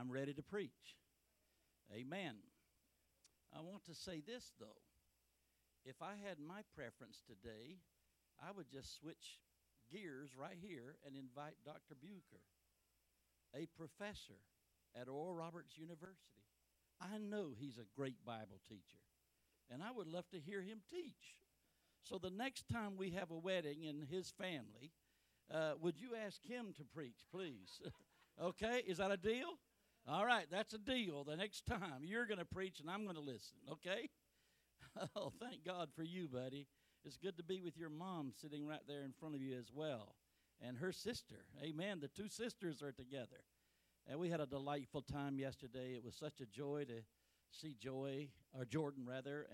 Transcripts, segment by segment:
I'm ready to preach. Amen. I want to say this, though. If I had my preference today, I would just switch gears right here and invite Dr. Bucher, a professor at Oral Roberts University. I know he's a great Bible teacher, and I would love to hear him teach. So the next time we have a wedding in his family, would you ask him to preach, please? Okay, is that a deal? All right, that's a deal. The next time you're going to preach and I'm going to listen, okay? Oh, thank God for you, buddy. It's good to be with your mom sitting right there in front of you as well, and her sister. Amen. The two sisters are together. And we had a delightful time yesterday. It was such a joy to see Jordan,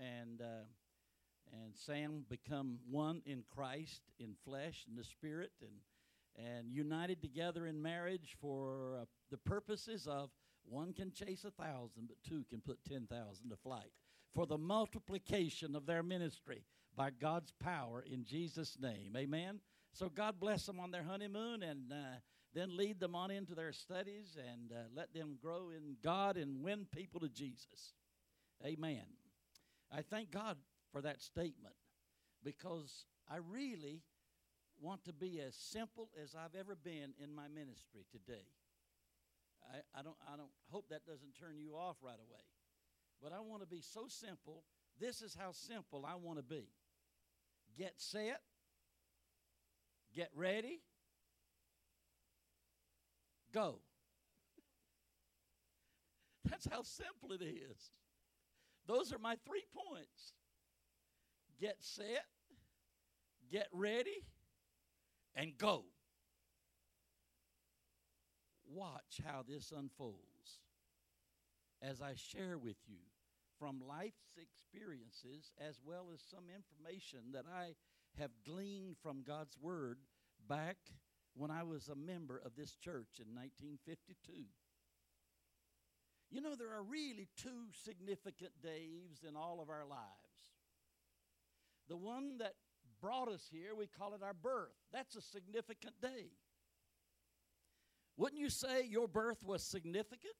and Sam become one in Christ, in flesh, in the spirit, and united together in marriage for the purposes of one can chase 1,000, but two can put 10,000 to flight, for the multiplication of their ministry by God's power in Jesus' name. Amen. So God bless them on their honeymoon, and then lead them on into their studies, and let them grow in God and win people to Jesus. Amen. I thank God for that statement, because I really want to be as simple as I've ever been in my ministry today. I don't hope that doesn't turn you off right away. But I want to be so simple. This is how simple I want to be. Get set. Get ready. Go. That's how simple it is. Those are my 3 points. Get set, get ready, and go. Watch how this unfolds as I share with you from life's experiences, as well as some information that I have gleaned from God's Word back when I was a member of this church in 1952. You know, there are really 2 significant days in all of our lives. The one that brought us here, we call it our birth. That's a significant day. Wouldn't you say your birth was significant?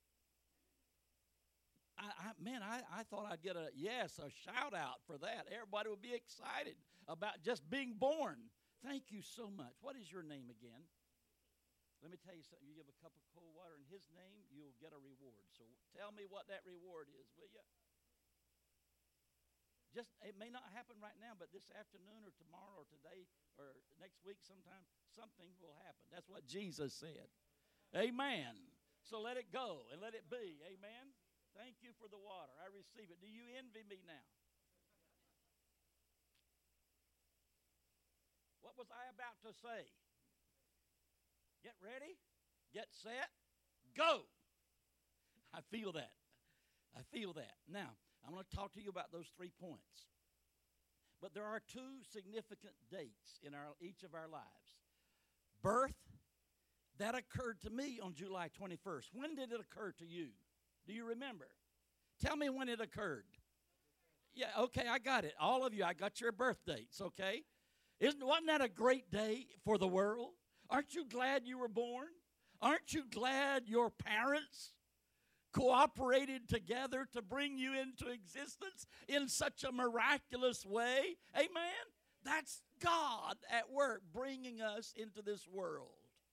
I thought I'd get a shout out for that. Everybody would be excited about just being born. Thank you so much. What is your name again? Let me tell you something. You give a cup of cold water in his name, you'll get a reward. So tell me what that reward is, will you? It may not happen right now, but this afternoon or tomorrow or today or next week sometime, something will happen. That's what Jesus said. Amen. So let it go and let it be. Amen. Thank you for the water. I receive it. Do you envy me now? What was I about to say? Get ready, get set, go. I feel that. I feel that. Now, I'm going to talk to you about those 3 points. But there are 2 significant dates in each of our lives. Birth, that occurred to me on July 21st. When did it occur to you? Do you remember? Tell me when it occurred. Yeah, okay, I got it. All of you, I got your birth dates, okay? Wasn't that a great day for the world? Aren't you glad you were born? Aren't you glad your parents cooperated together to bring you into existence in such a miraculous way? Amen? That's God at work bringing us into this world.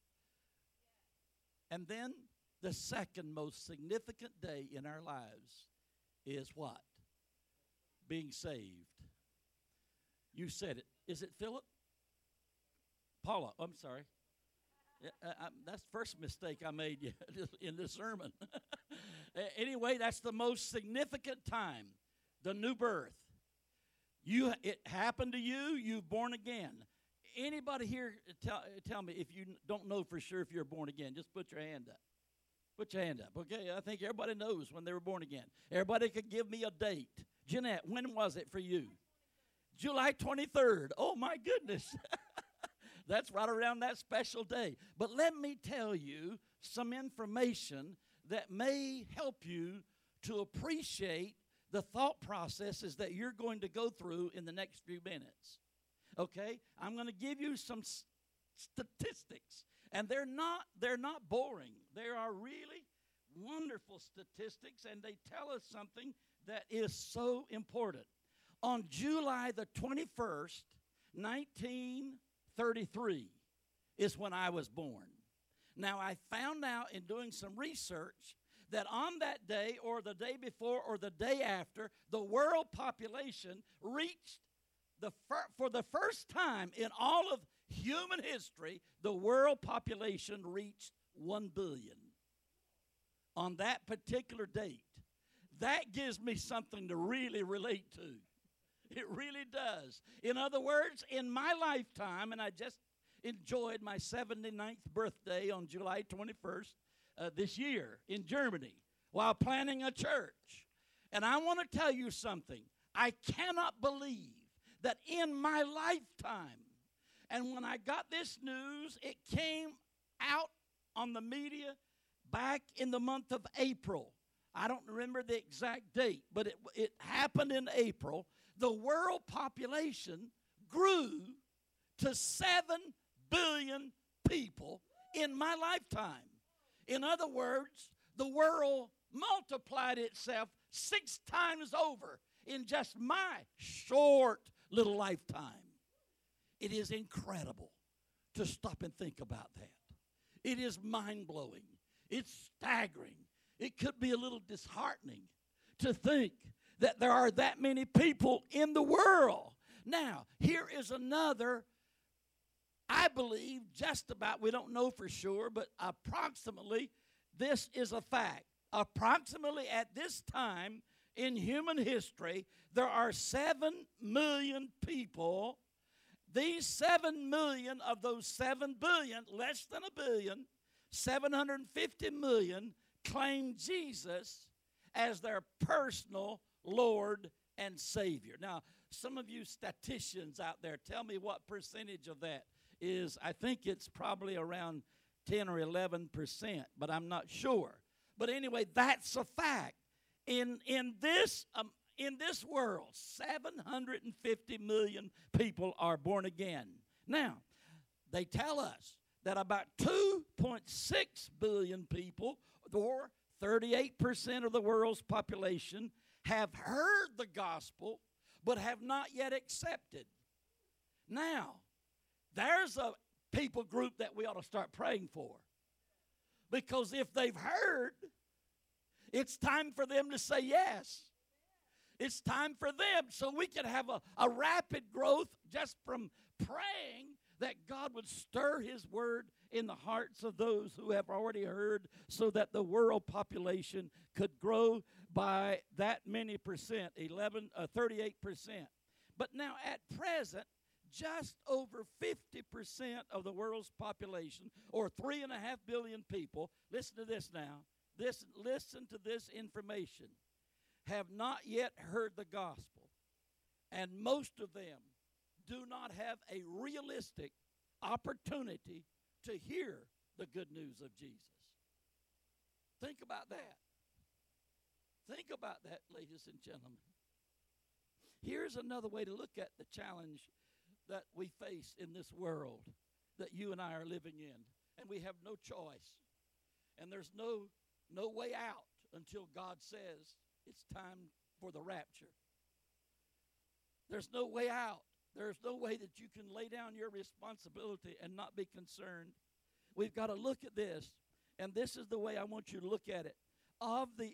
And then the second most significant day in our lives is what? Being saved. You said it. Is it Philip? Paula, I'm sorry. That's the first mistake I made in this sermon. Anyway, that's the most significant time, the new birth. It happened to you, you've born again. Anybody here, tell me if you don't know for sure if you're born again. Just put your hand up. Put your hand up, okay? I think everybody knows when they were born again. Everybody could give me a date. Jeanette, when was it for you? July 23rd. Oh, my goodness. That's right around that special day. But let me tell you some information that may help you to appreciate the thought processes that you're going to go through in the next few minutes. Okay? I'm going to give you some statistics, and they're not boring. They are really wonderful statistics, and they tell us something that is so important. On July the 21st, 1933 is when I was born. Now, I found out in doing some research that on that day or the day before or the day after, the world population reached, for the first time in all of human history, the world population reached 1 billion on that particular date. That gives me something to really relate to. It really does. In other words, in my lifetime, and I just enjoyed my 79th birthday on July 21st this year in Germany while planning a church. And I want to tell you something. I cannot believe that in my lifetime, and when I got this news, it came out on the media back in the month of April. I don't remember the exact date, but it happened in April. The world population grew to 7 billion people in my lifetime. In other words, the world multiplied itself 6 times over in just my short little lifetime. It is incredible to stop and think about that. It is mind-blowing. It's staggering. It could be a little disheartening to think that there are that many people in the world. Now, here is another, I believe, just about, we don't know for sure, but approximately, this is a fact. Approximately at this time in human history, there are 7 million people. These 7 million of those 7 billion, less than a billion, 750 million, claim Jesus as their personal Lord and Savior. Now, some of you statisticians out there, tell me what percentage of that is. I think it's probably around 10 or 11%, but I'm not sure. But anyway, that's a fact. In this world, 750 million people are born again. Now, they tell us that about 2.6 billion people, or 38% of the world's population, have heard the gospel but have not yet accepted. Now, there's a people group that we ought to start praying for. Because if they've heard, it's time for them to say yes. It's time for them so we can have a rapid growth just from praying that God would stir His word in the hearts of those who have already heard, so that the world population could grow by that many percent, 38%. But now at present, just over 50% of the world's population, or 3.5 billion people, listen to this now, listen to this information, have not yet heard the gospel. And most of them do not have a realistic opportunity to hear the good news of Jesus. Think about that. Think about that, ladies and gentlemen. Here's another way to look at the challenge that we face in this world that you and I are living in. And we have no choice. And there's no way out until God says it's time for the rapture. There's no way out. There's no way that you can lay down your responsibility and not be concerned. We've got to look at this, and this is the way I want you to look at it. Of the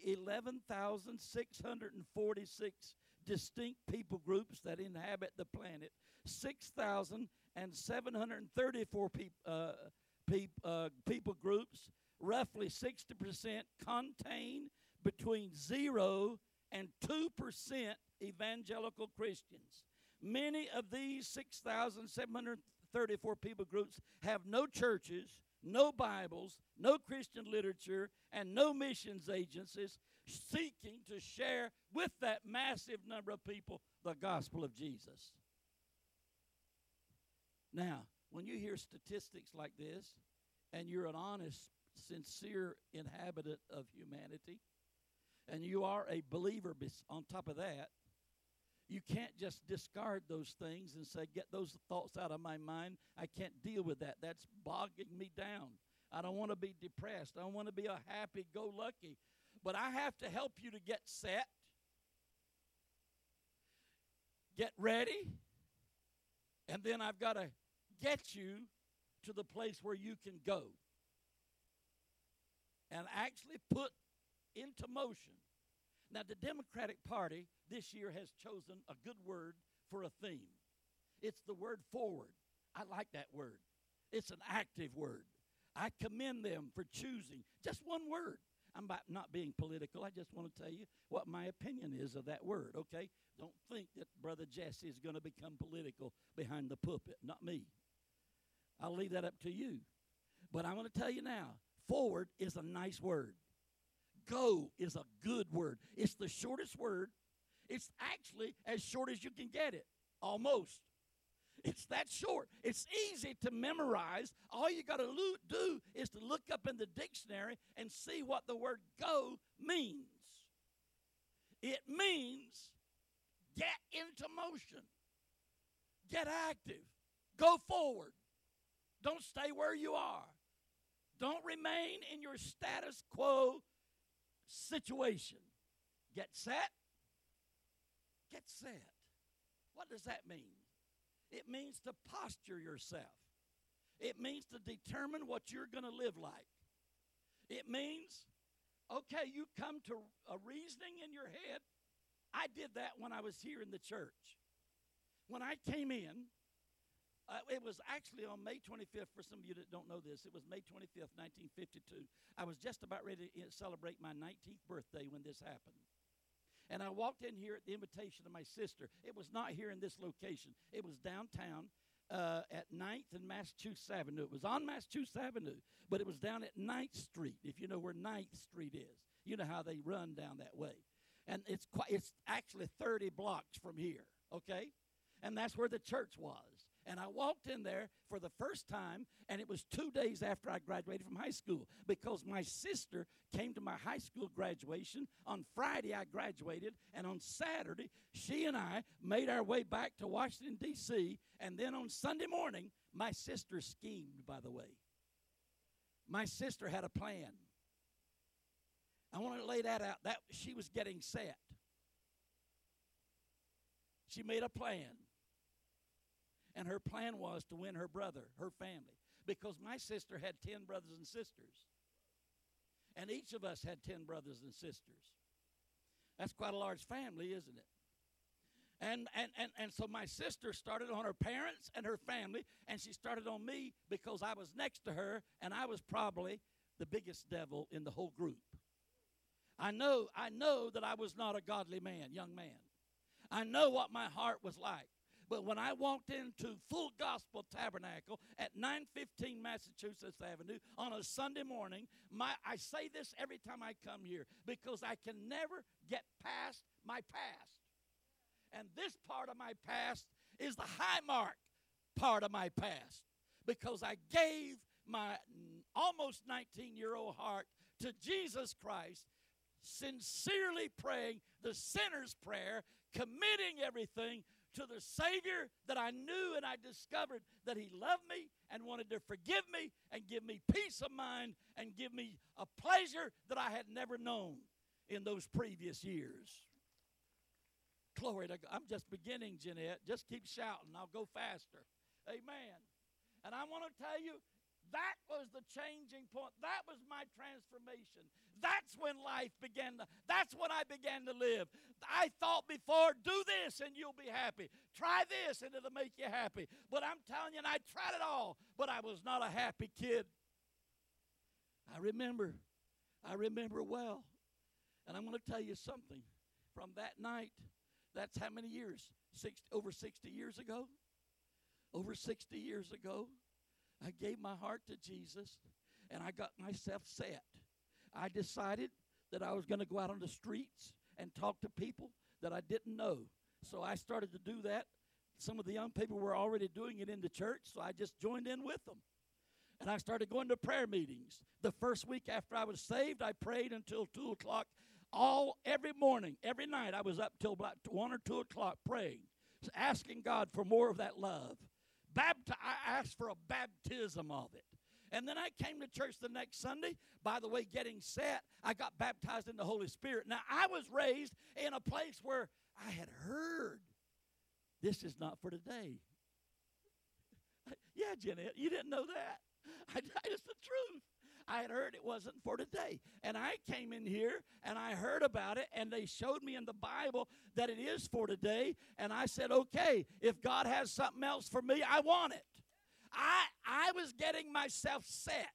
11,646 distinct people groups that inhabit the planet, 6,734 people groups, roughly 60%, contain between 0 and 2% evangelical Christians. Many of these 6,734 people groups have no churches, no Bibles, no Christian literature, and no missions agencies seeking to share with that massive number of people the gospel of Jesus. Now, when you hear statistics like this, and you're an honest, sincere inhabitant of humanity, and you are a believer on top of that, you can't just discard those things and say, get those thoughts out of my mind. I can't deal with that. That's bogging me down. I don't want to be depressed. I don't want to be a happy-go-lucky. But I have to help you to get set, get ready, and then I've got to get you to the place where you can go and actually put into motion. Now, the Democratic Party this year has chosen a good word for a theme. It's the word forward. I like that word. It's an active word. I commend them for choosing just one word. I'm not being political. I just want to tell you what my opinion is of that word, okay? Don't think that Brother Jesse is going to become political behind the pulpit. Not me. I'll leave that up to you. But I'm going to tell you now, forward is a nice word. Go is a good word. It's the shortest word. It's actually as short as you can get it, almost. It's that short. It's easy to memorize. All you got to do is to look up in the dictionary and see what the word go means. It means get into motion. Get active. Go forward. Don't stay where you are. Don't remain in your status quo situation. Get set. Get set. What does that mean? It means to posture yourself. It means to determine what you're going to live like. It means, okay, you come to a reasoning in your head. I did that when I was here in the church. When I came in, it was actually on May 25th, for some of you that don't know this, it was May 25th, 1952. I was just about ready to celebrate my 19th birthday when this happened. And I walked in here at the invitation of my sister. It was not here in this location. It was downtown at 9th and Massachusetts Avenue. It was on Massachusetts Avenue, but it was down at 9th Street, if you know where 9th Street is. You know how they run down that way. And it's actually 30 blocks from here, okay? And that's where the church was. And I walked in there for the first time, and it was 2 days after I graduated from high school because my sister came to my high school graduation. On Friday, I graduated, and on Saturday, she and I made our way back to Washington, D.C., and then on Sunday morning, my sister schemed, by the way. My sister had a plan. I want to lay that out. That she was getting set. She made a plan. And her plan was to win her brother, her family, because my sister had 10 brothers and sisters. And each of us had 10 brothers and sisters. That's quite a large family, isn't it? And so my sister started on her parents and her family, and she started on me because I was next to her, and I was probably the biggest devil in the whole group. I know that I was not a godly man, young man. I know what my heart was like. But when I walked into Full Gospel Tabernacle at 915 Massachusetts Avenue on a Sunday morning, I say this every time I come here because I can never get past my past. And this part of my past is the high mark part of my past because I gave my almost 19-year-old heart to Jesus Christ, sincerely praying the sinner's prayer, committing everything to the Savior that I knew, and I discovered that He loved me and wanted to forgive me and give me peace of mind and give me a pleasure that I had never known in those previous years. Glory to God. I'm just beginning, Jeanette. Just keep shouting. I'll go faster. Amen. And I want to tell you, that was the changing point. That was my transformation. That's when life began that's when I began to live. I thought before, do this and you'll be happy. Try this and it'll make you happy. But I'm telling you, and I tried it all, but I was not a happy kid. I remember well. And I'm going to tell you something. From that night, that's how many years? Over 60 years ago? Over 60 years ago, I gave my heart to Jesus, and I got myself set. I decided that I was going to go out on the streets and talk to people that I didn't know. So I started to do that. Some of the young people were already doing it in the church, so I just joined in with them. And I started going to prayer meetings. The first week after I was saved, I prayed until 2 o'clock. Every morning, every night, I was up till about 1 or 2 o'clock praying, asking God for more of that love. I asked for a baptism of it. And then I came to church the next Sunday. By the way, getting set, I got baptized in the Holy Spirit. Now, I was raised in a place where I had heard, this is not for today. Yeah, Jeanette, you didn't know that. It's the truth. I had heard it wasn't for today. And I came in here and I heard about it, and they showed me in the Bible that it is for today. And I said, okay, if God has something else for me, I want it. I was getting myself set.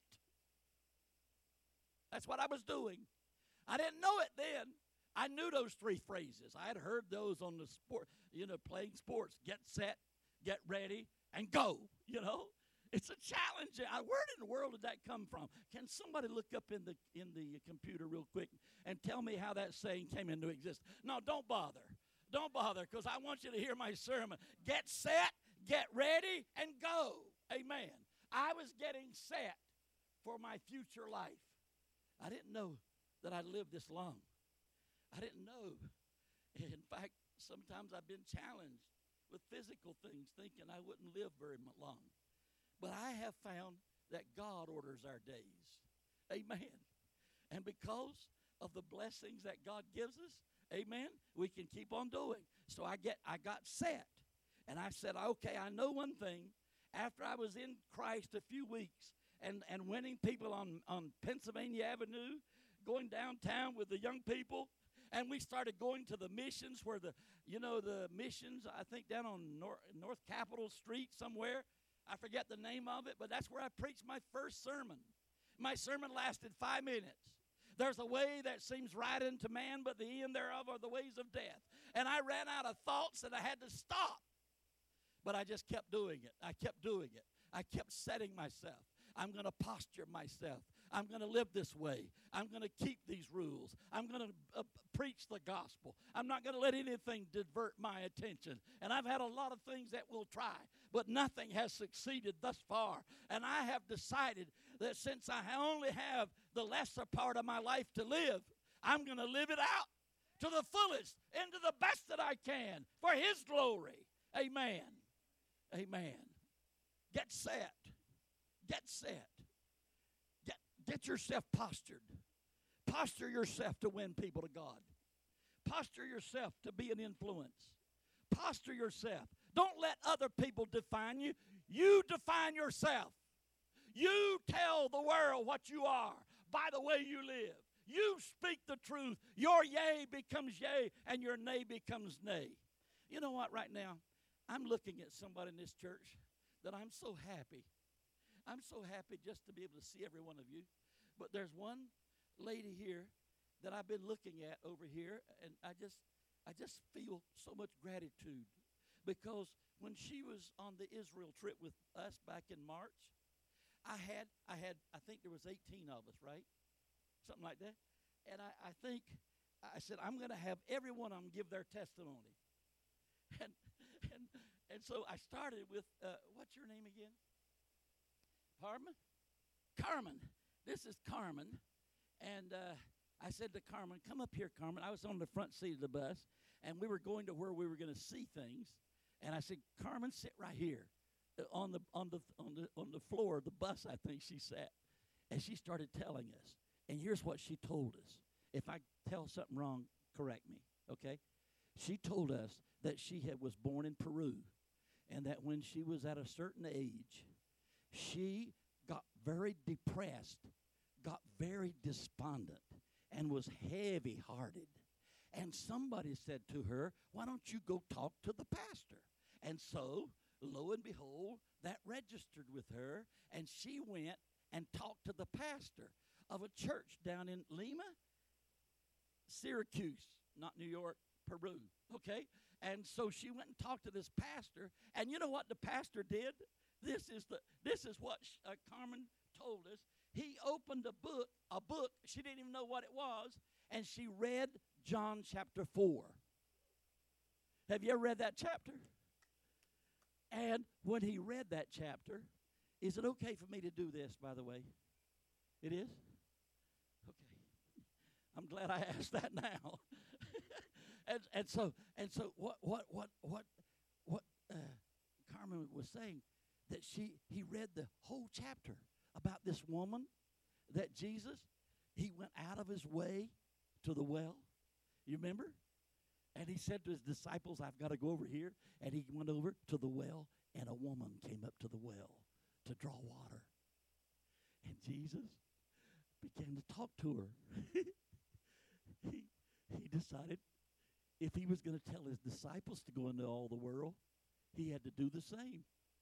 That's what I was doing. I didn't know it then. I knew those three phrases. I had heard those on the sport, playing sports. Get set, get ready, and go, It's a challenge. Where in the world did that come from? Can somebody look up in the computer real quick and tell me how that saying came into existence? No, don't bother. Don't bother, because I want you to hear my sermon. Get set, get ready, and go. Amen. I was getting set for my future life. I didn't know that I'd live this long. I didn't know. In fact, sometimes I've been challenged with physical things, thinking I wouldn't live very long. But I have found that God orders our days. Amen. And because of the blessings that God gives us, amen, we can keep on doing. So I got set. And I said, okay, I know one thing. After I was in Christ a few weeks and winning people on Pennsylvania Avenue, going downtown with the young people, and we started going to the missions where the missions, I think down on North Capitol Street somewhere. I forget the name of it, but that's where I preached my first sermon. My sermon lasted 5 minutes. There's a way that seems right unto man, but the end thereof are the ways of death. And I ran out of thoughts and I had to stop. But I just kept doing it. I kept doing it. I kept setting myself. I'm going to posture myself. I'm going to live this way. I'm going to keep these rules. I'm going to preach the gospel. I'm not going to let anything divert my attention. And I've had a lot of things that will try, but nothing has succeeded thus far. And I have decided that since I only have the lesser part of my life to live, I'm going to live it out to the fullest and to the best that I can for His glory. Amen. Amen. Get set. Get set. Get yourself postured. Posture yourself to win people to God. Posture yourself to be an influence. Posture yourself. Don't let other people define you. You define yourself. You tell the world what you are by the way you live. You speak the truth. Your yea becomes yea, and your nay becomes nay. You know what, right now, I'm looking at somebody in this church that I'm so happy. I'm so happy just to be able to see every one of you. But there's one lady here that I've been looking at over here, and I just feel so much gratitude, because when she was on the Israel trip with us back in March, I think there was 18 of us, right? Something like that. And I said, I'm going to have every one of them give their testimony. And so I started with, what's your name again? Carmen? Carmen. This is Carmen. And I said to Carmen, come up here, Carmen. I was on the front seat of the bus, and we were going to where we were going to see things. And I said, Carmen, sit right here on the floor of the bus, I think she sat. And she started telling us. And here's what she told us. If I tell something wrong, correct me, okay? She told us that she was born in Peru, and that when she was at a certain age, she got very depressed, got very despondent, and was heavy-hearted. And somebody said to her, why don't you go talk to the pastor? And so, lo and behold, that registered with her, and she went and talked to the pastor of a church down in Lima, Syracuse, not New York, Peru, okay? And so she went and talked to this pastor, and you know what the pastor did? This is what Carmen told us. He opened a book, she didn't even know what it was, and she read John chapter 4. Have you ever read that chapter? And when he read that chapter, is it okay for me to do this, by the way? It is? Okay. I'm glad I asked that now. and so what Carmen was saying, that he read the whole chapter about this woman that Jesus, he went out of his way to the well? You remember? And he said to his disciples, I've got to go over here. And he went over to the well, and a woman came up to the well to draw water. And Jesus began to talk to her. he decided if he was going to tell his disciples to go into all the world, he had to do the same.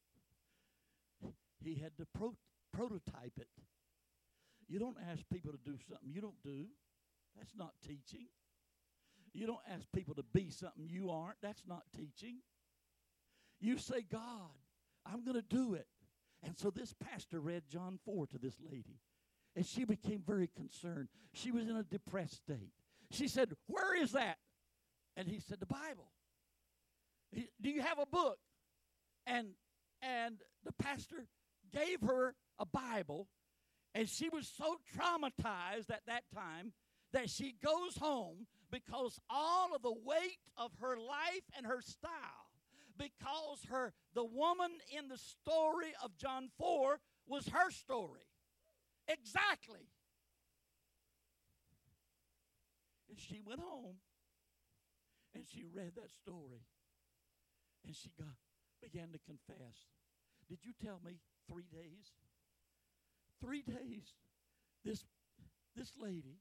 He had to prototype it. You don't ask people to do something you don't do. That's not teaching. You don't ask people to be something you aren't. That's not teaching. You say, God, I'm going to do it. And so this pastor read John 4 to this lady. And she became very concerned. She was in a depressed state. She said, where is that? And he said, the Bible. Do you have a book? And the pastor gave her a Bible. And she was so traumatized at that time that she goes home because all of the weight of her life and her style, because the woman in the story of John 4 was her story. Exactly. And she went home and she read that story and she began to confess. Did you tell me 3 days? 3 days. This lady,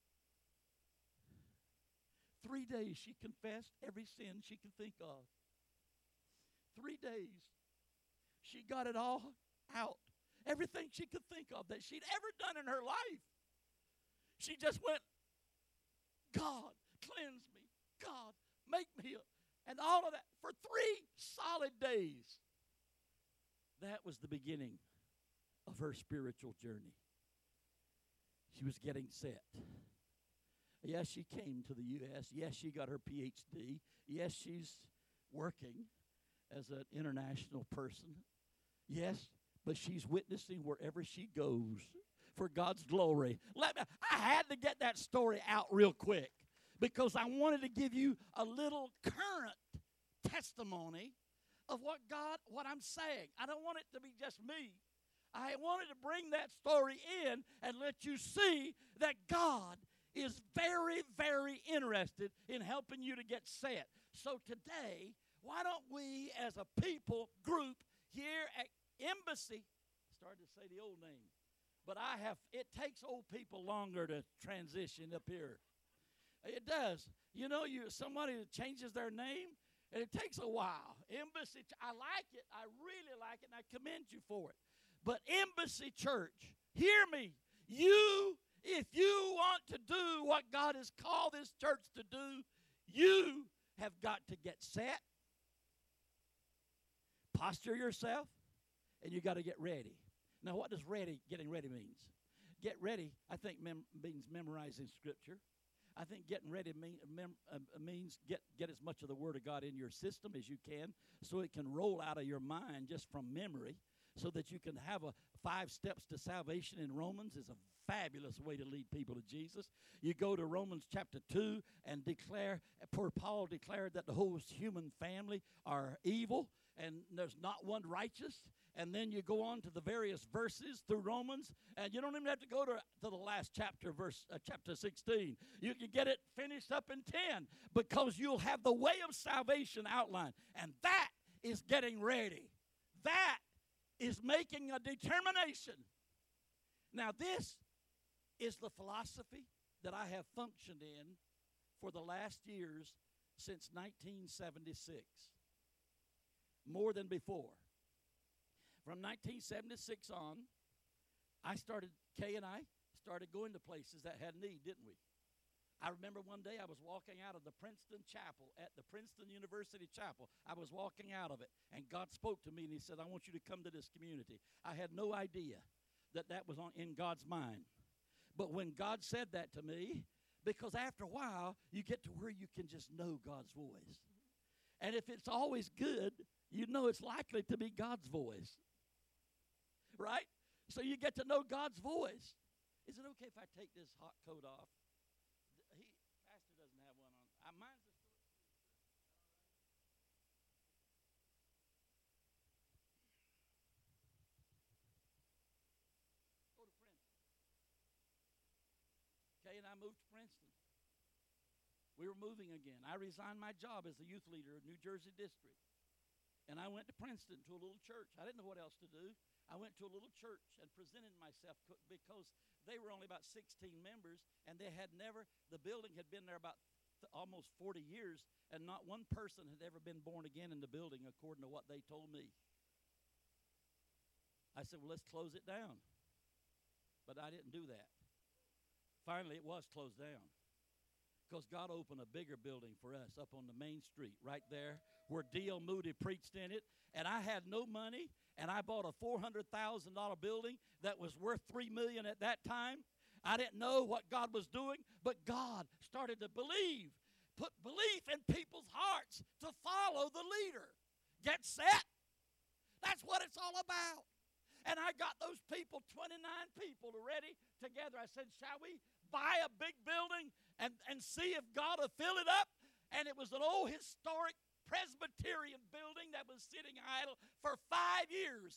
3 days she confessed every sin she could think of. 3 days she got it all out. Everything she could think of that she'd ever done in her life. She just went, God, cleanse me. God, make me. And all of that for 3 solid days. That was the beginning of her spiritual journey. She was getting set. Yes, she came to the U.S. Yes, she got her Ph.D. Yes, she's working as an international person. Yes, but she's witnessing wherever she goes for God's glory. I had to get that story out real quick because I wanted to give you a little current testimony of what I'm saying. I don't want it to be just me. I wanted to bring that story in and let you see that God is very, very interested in helping you to get set. So today, why don't we as a people group here at Embassy, started to say the old name, but it takes old people longer to transition up here. It does. You know, somebody changes their name, and it takes a while. Embassy, I like it. I really like it, and I commend you for it. But Embassy Church, hear me. If you want to do what God has called this church to do, you have got to get set, posture yourself, and you got to get ready. Now, what does getting ready means? Get ready, I think, means memorizing Scripture. I think getting ready means get as much of the Word of God in your system as you can so it can roll out of your mind just from memory so that you can have 5 steps to salvation in Romans is a fabulous way to lead people to Jesus. You go to Romans chapter 2 and poor Paul declared that the whole human family are evil and there's not one righteous. And then you go on to the various verses through Romans, and you don't even have to go to the last chapter, chapter 16. You can get it finished up in 10 because you'll have the way of salvation outlined. And that is getting ready. That is making a determination. Now, this is the philosophy that I have functioned in for the last years since 1976, more than before. From 1976 on, Kay and I started going to places that had need, didn't we? I remember one day I was walking out of the Princeton Chapel, at the Princeton University Chapel. I was walking out of it, and God spoke to me, and he said, I want you to come to this community. I had no idea that was in God's mind. But when God said that to me, because after a while, you get to where you can just know God's voice. And if it's always good, you know it's likely to be God's voice. Right? So you get to know God's voice. Is it okay if I take this hot coat off? Pastor doesn't have one on. Mine's a short. I moved to Princeton. We were moving again. I resigned my job as the youth leader of New Jersey District. And I went to Princeton to a little church. I didn't know what else to do. I went to a little church and presented myself because they were only about 16 members, and they had never, the building had been there about almost 40 years, and not one person had ever been born again in the building according to what they told me. I said, well, let's close it down. But I didn't do that. Finally, it was closed down because God opened a bigger building for us up on the main street right there where D.L. Moody preached in it. And I had no money, and I bought a $400,000 building that was worth $3 million at that time. I didn't know what God was doing, but God started to put belief in people's hearts to follow the leader. Get set. That's what it's all about. And I got those people, 29 people, ready together. I said, shall we buy a big building and see if God will fill it up? And it was an old historic Presbyterian building that was sitting idle for 5 years.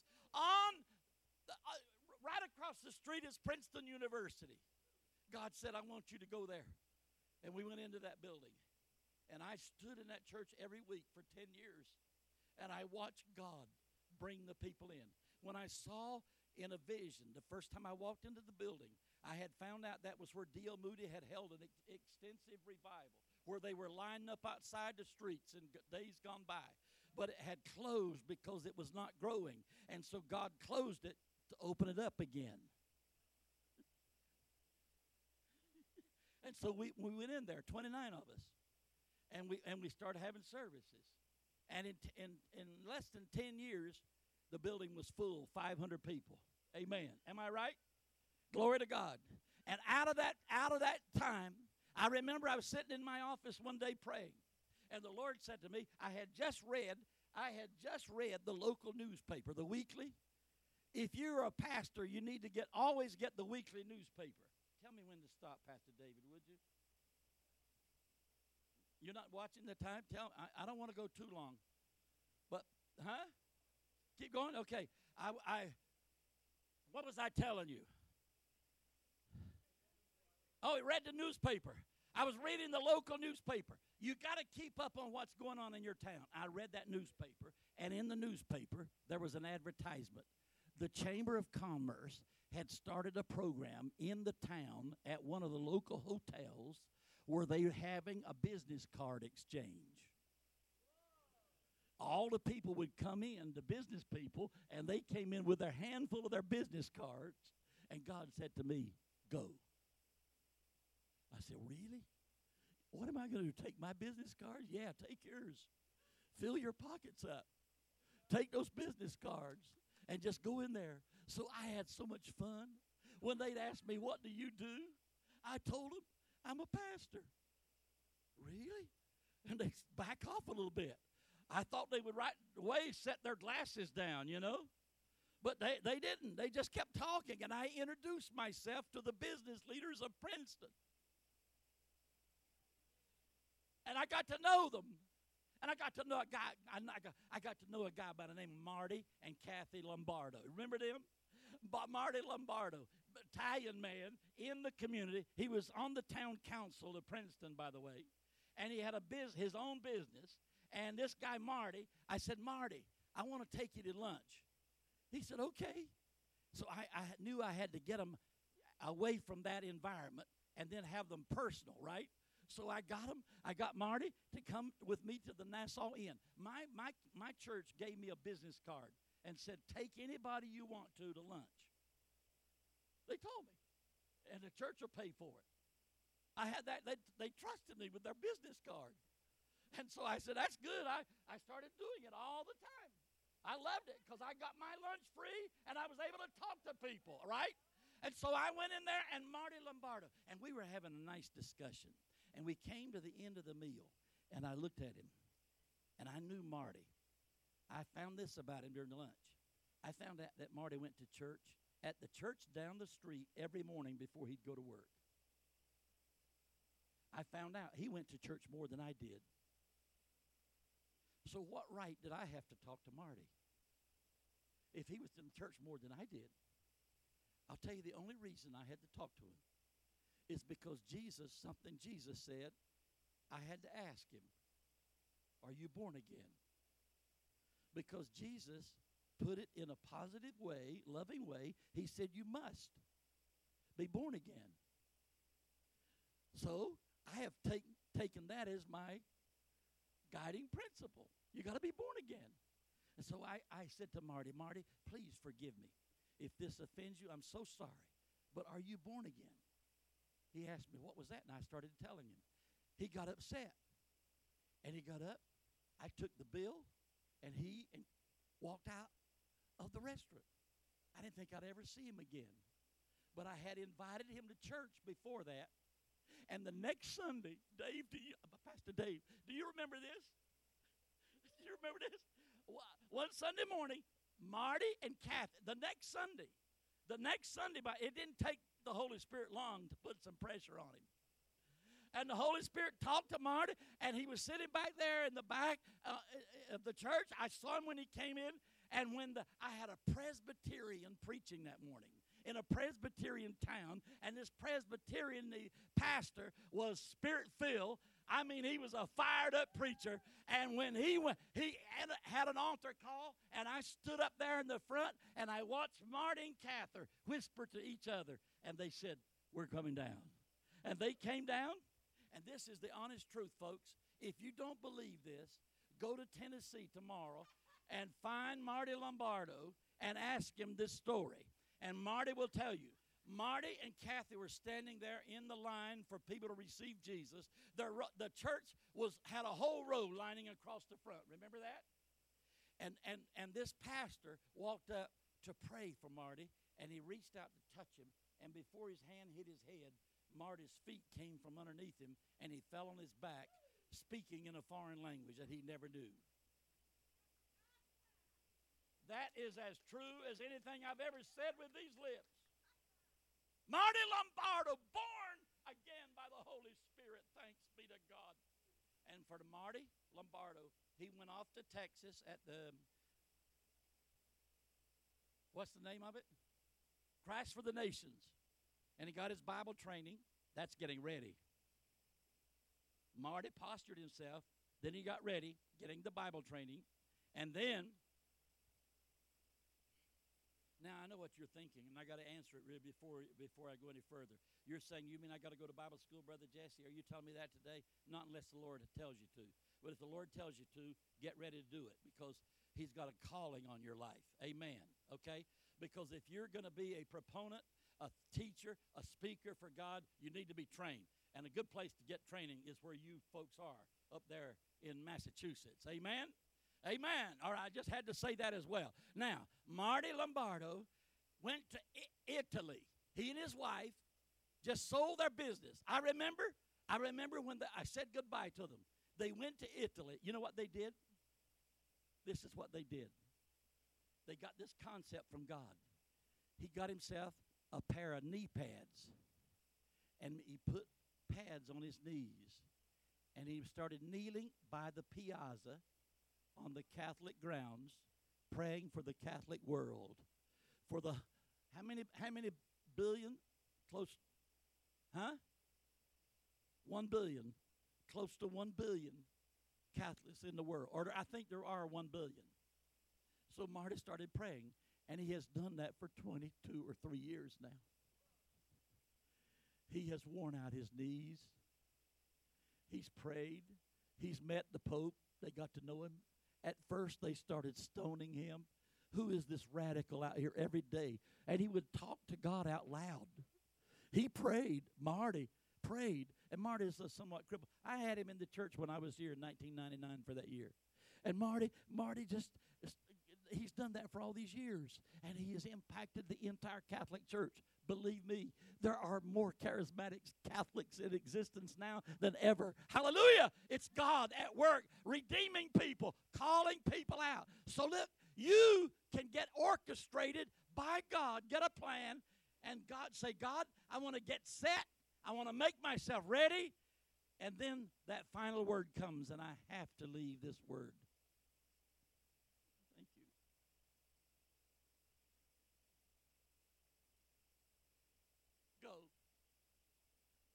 Right across the street is Princeton University. God said, I want you to go there. And we went into that building. And I stood in that church every week for 10 years. And I watched God bring the people in. When I saw in a vision, the first time I walked into the building, I had found out that was where D.L. Moody had held an extensive revival, where they were lining up outside the streets in days gone by. But it had closed because it was not growing. And so God closed it to open it up again. And so we went in there, 29 of us, and we started having services. And in less than 10 years, the building was full, 500 people. Amen. Am I right? Glory to God. And out of that time, I remember I was sitting in my office one day praying, and the Lord said to me, I had just read the local newspaper, the weekly. If you're a pastor, you need to always get the weekly newspaper. Tell me when to stop, Pastor David, would you? You're not watching the time? I don't want to go too long. But, huh? Keep going? Okay. What was I telling you? Oh, I read the newspaper. I was reading the local newspaper. You got to keep up on what's going on in your town. I read that newspaper, and in the newspaper, there was an advertisement. The Chamber of Commerce had started a program in the town at one of the local hotels where they were having a business card exchange. All the people would come in, the business people, and they came in with their handful of their business cards, and God said to me, go. I said, really? What am I going to do, take my business cards? Yeah, take yours. Fill your pockets up. Take those business cards and just go in there. So I had so much fun. When they'd ask me, what do you do? I told them, I'm a pastor. Really? And they back off a little bit. I thought they would right away set their glasses down, you know. But they didn't. They just kept talking, and I introduced myself to the business leaders of Princeton. And I got to know them. And I got to know a guy. I got to know a guy by the name of Marty and Kathy Lombardo. Remember them? Marty Lombardo, Italian man in the community. He was on the town council of Princeton, by the way. And he had his own business. And this guy, Marty, I said, Marty, I want to take you to lunch. He said, okay. So I knew I had to get them away from that environment and then have them personal, right? So I got Marty to come with me to the Nassau Inn. My church gave me a business card and said, take anybody you want to lunch. They told me. And the church will pay for it. I had that. They trusted me with their business card. And so I said, that's good. I started doing it all the time. I loved it because I got my lunch free and I was able to talk to people, right? And so I went in there and Marty Lombardo, and we were having a nice discussion. And we came to the end of the meal, and I looked at him, and I knew Marty. I found this about him during the lunch. I found out that Marty went to church at the church down the street every morning before he'd go to work. I found out he went to church more than I did. So what right did I have to talk to Marty? If he was in church more than I did, I'll tell you the only reason I had to talk to him is because something Jesus said, I had to ask him, are you born again? Because Jesus put it in a positive way, loving way. He said, you must be born again. So I have taken that as my guiding principle. You got to be born again. And so I said to Marty, please forgive me. If this offends you, I'm so sorry. But are you born again? He asked me, what was that? And I started telling him. He got upset. And he got up. I took the bill, and he walked out of the restaurant. I didn't think I'd ever see him again. But I had invited him to church before that. And the next Sunday, Pastor Dave, do you remember this? Do you remember this? One Sunday morning, Marty and Kathy, the next Sunday, it didn't take the Holy Spirit long to put some pressure on him. And the Holy Spirit talked to Marty, and he was sitting back there in the back of the church. I saw him when he came in, and I had a Presbyterian preaching that morning in a Presbyterian town, and this Presbyterian, the pastor, was Spirit-filled. I mean, he was a fired-up preacher, and when he had an altar call, and I stood up there in the front, and I watched Marty and Cather whisper to each other, and they said, we're coming down. And they came down, and this is the honest truth, folks. If you don't believe this, go to Tennessee tomorrow and find Marty Lombardo and ask him this story. And Marty will tell you. Marty and Kathy were standing there in the line for people to receive Jesus. The church had a whole row lining across the front. Remember that? And this pastor walked up to pray for Marty, and he reached out to touch him. And before his hand hit his head, Marty's feet came from underneath him, and he fell on his back, speaking in a foreign language that he never knew. That is as true as anything I've ever said with these lips. Marty Lombardo, born again by the Holy Spirit. Thanks be to God. And for Marty Lombardo, he went off to Texas at what's the name of it? Christ for the Nations. And he got his Bible training. That's getting ready. Marty postured himself. Then he got ready, getting the Bible training. And then, now I know what you're thinking, and I got to answer it really before I go any further. You're saying, you mean I got to go to Bible school, Brother Jesse? Are you telling me that today? Not unless the Lord tells you to. But if the Lord tells you to, get ready to do it, because he's got a calling on your life. Amen. Okay? Because if you're going to be a proponent, a teacher, a speaker for God, you need to be trained. And a good place to get training is where you folks are, up there in Massachusetts. Amen? Amen. All right, I just had to say that as well. Now, Marty Lombardo went to Italy. He and his wife just sold their business. I remember when I said goodbye to them. They went to Italy. You know what they did? This is what they did. They got this concept from God. He got himself a pair of knee pads, and he put pads on his knees, and he started kneeling by the piazza on the Catholic grounds, praying for the Catholic world, for the how many billion? Close, 1 billion, close to 1 billion Catholics in the world, or I think there are 1 billion. So Marty started praying, and he has done that for 22 or 3 years now. He has worn out his knees. He's prayed. He's met the Pope. They got to know him. At first, they started stoning him. Who is this radical out here every day? And he would talk to God out loud. He prayed. Marty prayed. And Marty is somewhat crippled. I had him in the church when I was here in 1999 for that year. And Marty he's done that for all these years. And he has impacted the entire Catholic Church. Believe me, there are more charismatic Catholics in existence now than ever. Hallelujah! It's God at work, redeeming people, calling people out. So look, you can get orchestrated by God, get a plan, and God say, God, I want to get set. I want to make myself ready. And then that final word comes, and I have to leave this word. Thank you. Go.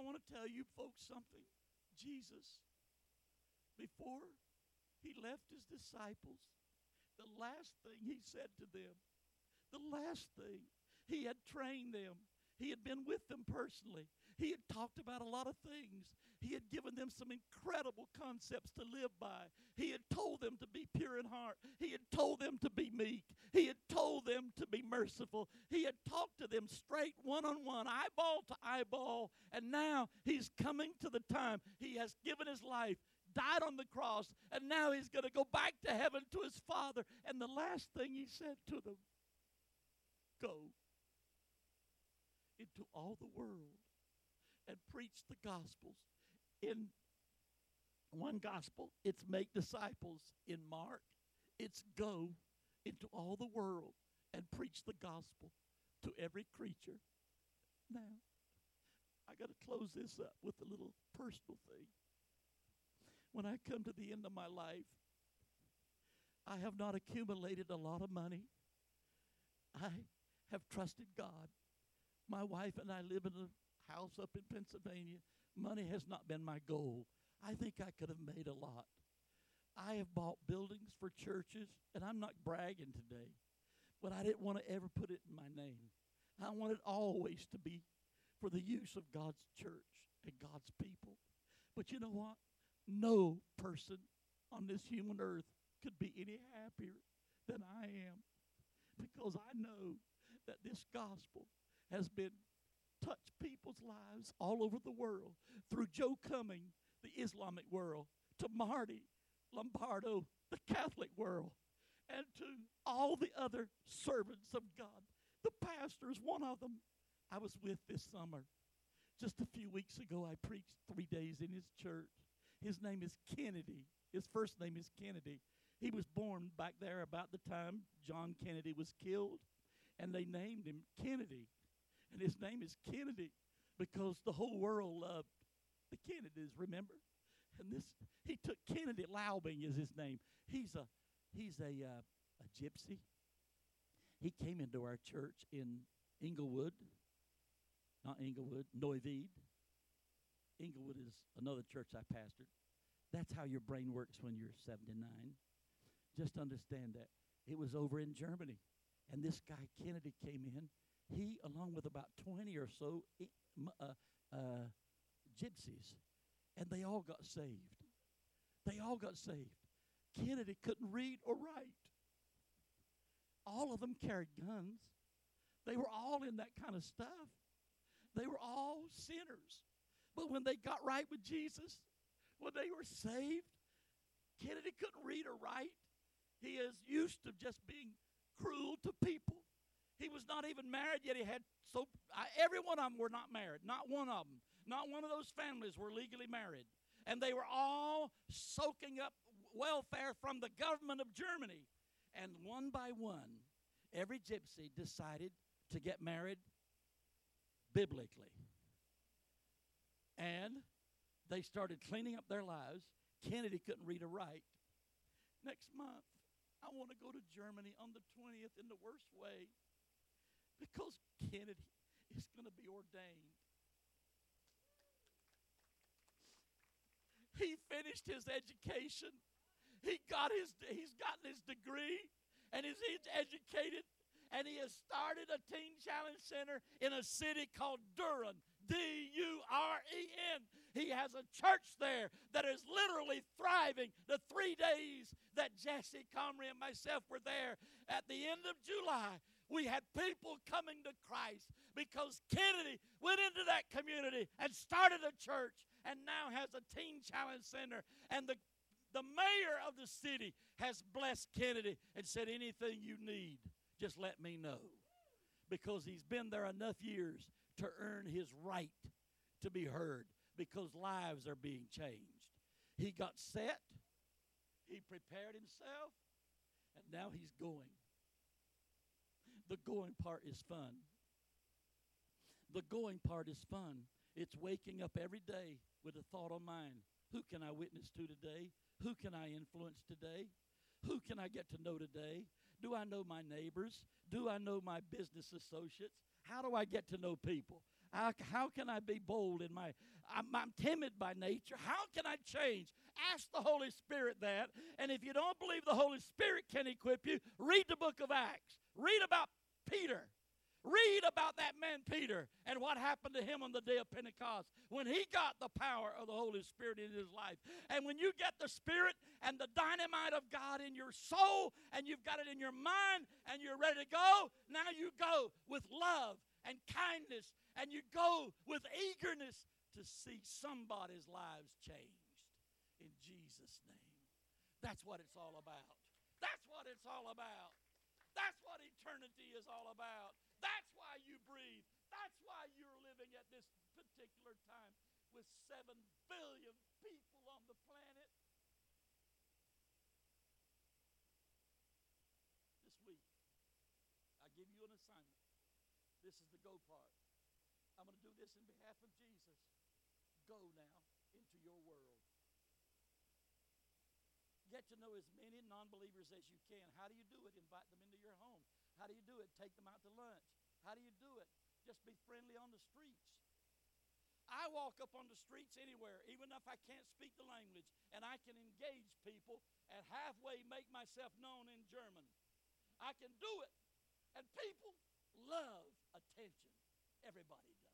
want to tell you folks something. Jesus, before he left his disciples, the last thing he said to them, the last thing, he had trained them. He had been with them personally. He had talked about a lot of things. He had given them some incredible concepts to live by. He had told them to be pure in heart. He had told them to be meek. He had told them to be merciful. He had talked to them straight, one-on-one, eyeball to eyeball. And now he's coming to the time. He has given his life, died on the cross, and now he's going to go back to heaven to his Father. And the last thing he said to them, go into all the world and preach the Gospels. In one gospel, it's make disciples. In Mark, it's go into all the world and preach the gospel to every creature. Now, I got to close this up with a little personal thing. When I come to the end of my life, I have not accumulated a lot of money. I have trusted God. My wife and I live in a house up in Pennsylvania. Money has not been my goal. I think I could have made a lot. I have bought buildings for churches, and I'm not bragging today, but I didn't want to ever put it in my name. I wanted always to be for the use of God's church and God's people. But you know what? No person on this human earth could be any happier than I am, because I know that this gospel has been touched people's lives all over the world, through Joe Cumming, the Islamic world, to Marty Lombardo, the Catholic world, and to all the other servants of God. The pastor is one of them I was with this summer. Just a few weeks ago, I preached 3 days in his church. His name is Kennedy. His first name is Kennedy. He was born back there about the time John Kennedy was killed, and they named him Kennedy. And his name is Kennedy because the whole world loved the Kennedys, remember? And he took Kennedy. Laubing is his name. He's a gypsy. He came into our church in Inglewood, not Inglewood, Neuwied. Inglewood is another church I pastored. That's how your brain works when you're 79. Just understand that. It was over in Germany. And this guy, Kennedy, came in. He, along with about 20 or so gypsies, and they all got saved. They all got saved. Kennedy couldn't read or write. All of them carried guns. They were all in that kind of stuff. They were all sinners. But when they got right with Jesus, when they were saved, Kennedy couldn't read or write. He is used to just being cruel to people. He was not even married, yet he had every one of them were not married. Not one of them. Not one of those families were legally married. And they were all soaking up welfare from the government of Germany. And one by one, every gypsy decided to get married biblically. And they started cleaning up their lives. Kennedy couldn't read or write. Next month, I want to go to Germany on the 20th in the worst way, because Kennedy is going to be ordained. He finished his education. He's gotten his degree, and he's educated, and he has started a teen challenge center in a city called Duren, D-U-R-E-N. He has a church there that is literally thriving. The 3 days that Jesse Comrie and myself were there at the end of July, we had people coming to Christ because Kennedy went into that community and started a church and now has a teen challenge center. And the mayor of the city has blessed Kennedy and said, anything you need, just let me know. Because he's been there enough years to earn his right to be heard, because lives are being changed. He got set, he prepared himself, and now he's going. The going part is fun. The going part is fun. It's waking up every day with a thought on mind. Who can I witness to today? Who can I influence today? Who can I get to know today? Do I know my neighbors? Do I know my business associates? How do I get to know people? How can I be bold in I'm timid by nature. How can I change? Ask the Holy Spirit that. And if you don't believe the Holy Spirit can equip you, read the book of Acts. Read about Peter. Read about that man Peter and what happened to him on the day of Pentecost when he got the power of the Holy Spirit in his life. And when you get the Spirit and the dynamite of God in your soul and you've got it in your mind and you're ready to go, now you go with love and kindness and you go with eagerness to see somebody's lives changed in Jesus' name. That's what it's all about. That's what it's all about. That's what eternity is all about. That's why you breathe. That's why you're living at this particular time with 7 billion people on the planet. This week, I give you an assignment. This is the go part. I'm going to do this in behalf of Jesus. Go now into your world. Get to know as many non-believers as you can. How do you do it? Invite them into your home. How do you do it? Take them out to lunch. How do you do it? Just be friendly on the streets. I walk up on the streets anywhere, even if I can't speak the language, and I can engage people and halfway make myself known in German. I can do it. And people love attention. Everybody does.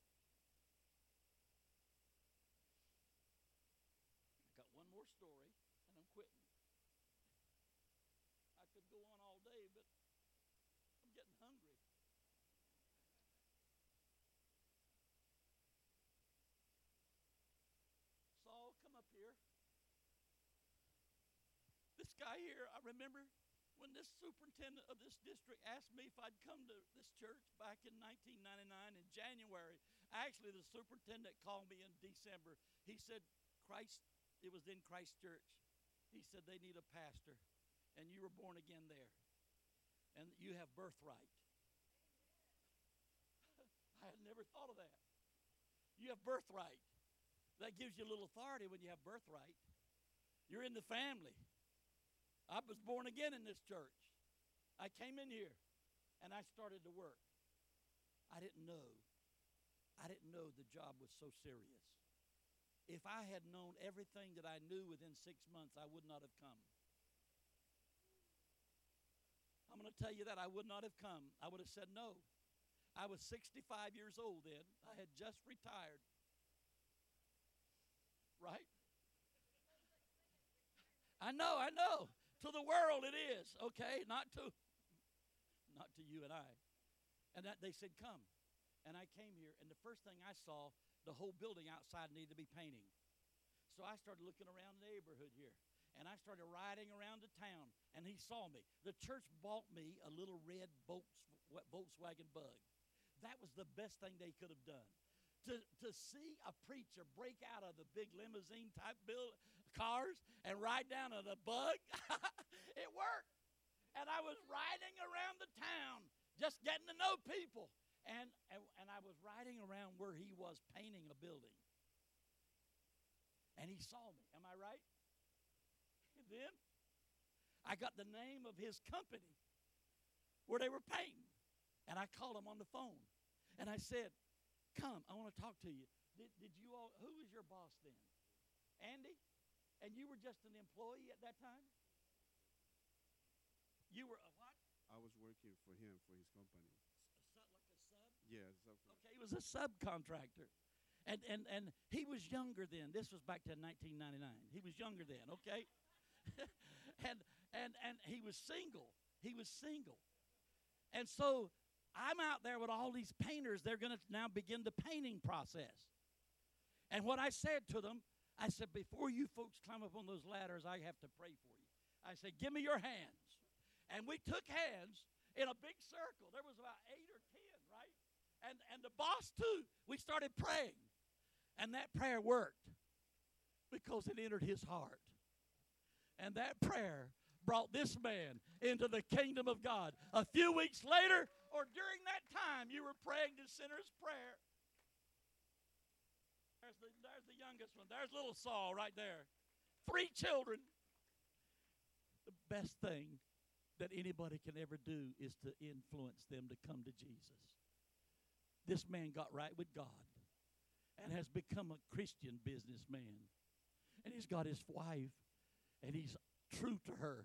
I got one more story. Quitting. I could go on all day, but I'm getting hungry. Saul, come up here. This guy here, I remember when this superintendent of this district asked me if I'd come to this church back in 1999 in January. Actually, the superintendent called me in December. He said, it was in Christ Church. He said they need a pastor, and you were born again there, and you have birthright. I had never thought of that. You have birthright. That gives you a little authority when you have birthright. You're in the family. I was born again in this church. I came in here, and I started to work. I didn't know the job was so serious. If I had known everything that I knew within 6 months, I would not have come. I'm going to tell you that I would not have come. I would have said no. I was 65 years old then. I had just retired. Right? I know. To the world it is, okay? Not to you and I. And that they said, come. And I came here, and the first thing I saw, the whole building outside needed to be painting. So I started looking around the neighborhood here. And I started riding around the town, and he saw me. The church bought me a little red Volkswagen Bug. That was the best thing they could have done. To see a preacher break out of the big limousine-type cars and ride down on a Bug, it worked. And I was riding around the town, just getting to know people. And I was riding around where he was painting a building. And he saw me. Am I right? And then I got the name of his company where they were painting. And I called him on the phone. And I said, come, I want to talk to you. Did you all, who was your boss then? Andy? And you were just an employee at that time? You were a what? I was working for him, for his company. Yeah, okay, he was a subcontractor. And he was younger then. This was back to 1999. He was younger then, okay? and he was single. He was single. And so I'm out there with all these painters. They're going to now begin the painting process. And what I said to them, I said, before you folks climb up on those ladders, I have to pray for you. I said, give me your hands. And we took hands in a big circle. There was about 8 or 10, right? And the boss, too, we started praying. And that prayer worked because it entered his heart. And that prayer brought this man into the kingdom of God. A few weeks later, or during that time, you were praying the sinner's prayer. There's the youngest one. There's little Saul right there. 3 children. The best thing that anybody can ever do is to influence them to come to Jesus. This man got right with God and has become a Christian businessman. And he's got his wife, and he's true to her.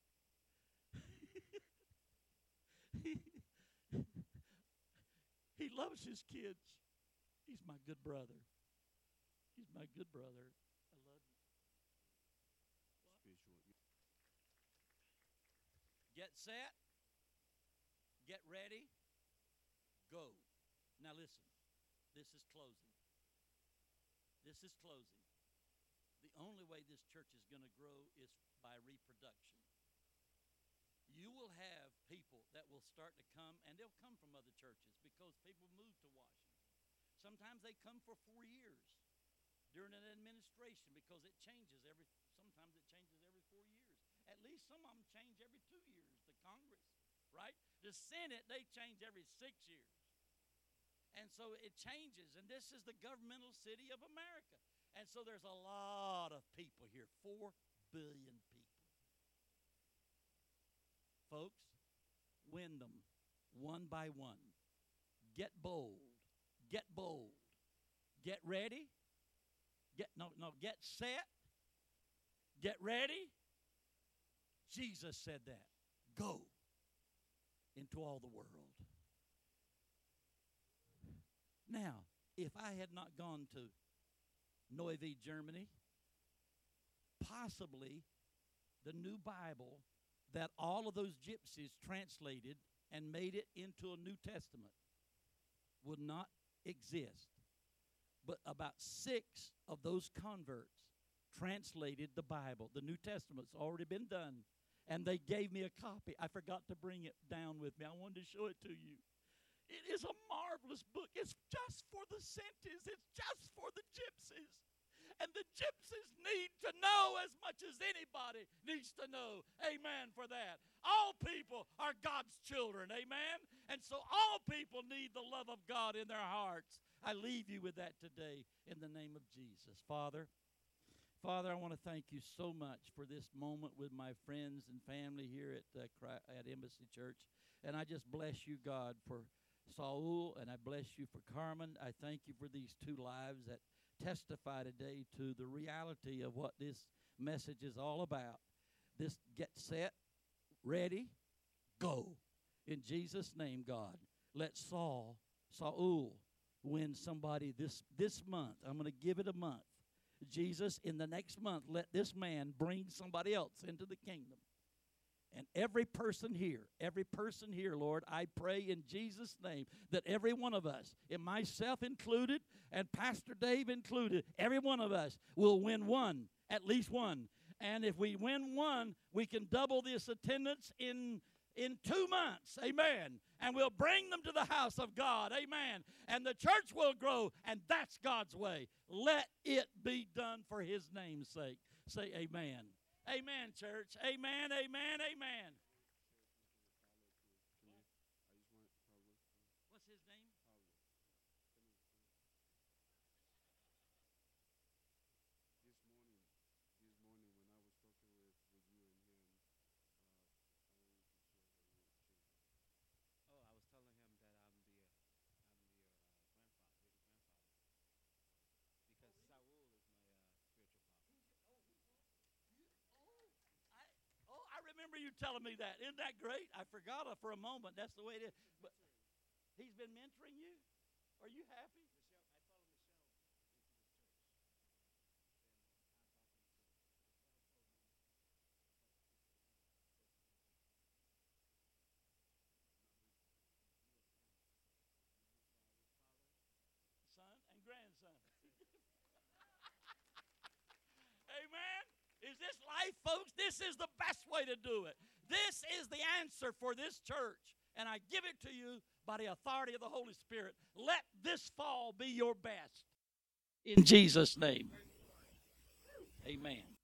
He loves his kids. He's my good brother. He's my good brother. I love him. Spiritual. Get set. Get ready. Go. Now listen. This is closing. This is closing. The only way this church is going to grow is by reproduction. You will have people that will start to come, and they'll come from other churches because people move to Washington. Sometimes they come for 4 years during an administration because it changes sometimes it changes every 4 years. At least some of them change every 2 years, the Congress, right? The Senate, they change every 6 years. And so it changes, and this is the governmental city of America. And so there's a lot of people here, 4 billion people. Folks, win them one by one. Get bold. Get bold. Get ready. Get set. Get ready. Jesus said that. Go into all the world. Now, if I had not gone to Neuwied, Germany, possibly the new Bible that all of those gypsies translated and made it into a New Testament would not exist. But about 6 of those converts translated the Bible. The New Testament's already been done, and they gave me a copy. I forgot to bring it down with me. I wanted to show it to you. It is a marvelous book. It's just for the Sentis. It's just for the gypsies. And the gypsies need to know as much as anybody needs to know. Amen for that. All people are God's children. Amen. And so all people need the love of God in their hearts. I leave you with that today in the name of Jesus. Father, I want to thank you so much for this moment with my friends and family here at Embassy Church. And I just bless you, God, for Saul, and I bless you for Carmen. I thank you for these 2 lives that testify today to the reality of what this message is all about. This get set, ready, go. In Jesus' name, God, let Saul win somebody this month. I'm going to give it a month. Jesus, in the next month, let this man bring somebody else into the kingdom. And every person here, Lord, I pray in Jesus' name that every one of us, and myself included, and Pastor Dave included, every one of us will win one, at least one. And if we win one, we can double this attendance in 2 months. Amen. And we'll bring them to the house of God. Amen. And the church will grow, and that's God's way. Let it be done for his name's sake. Say amen. Amen, church. Amen, amen, amen. What's his name? This morning when I was talking with you and him, I wanted to share a little Oh, I was telling him that I'm the grandfather, because Saul is my spiritual father. I remember you telling me that. Isn't that great? I forgot it for a moment. That's the way it is. But he's been mentoring you? Are you happy? Son and grandson. Amen. Is this life, folks? This is the best way to do it. This is the answer for this church. And I give it to you by the authority of the Holy Spirit. Let this fall be your best. In Jesus' name. Amen.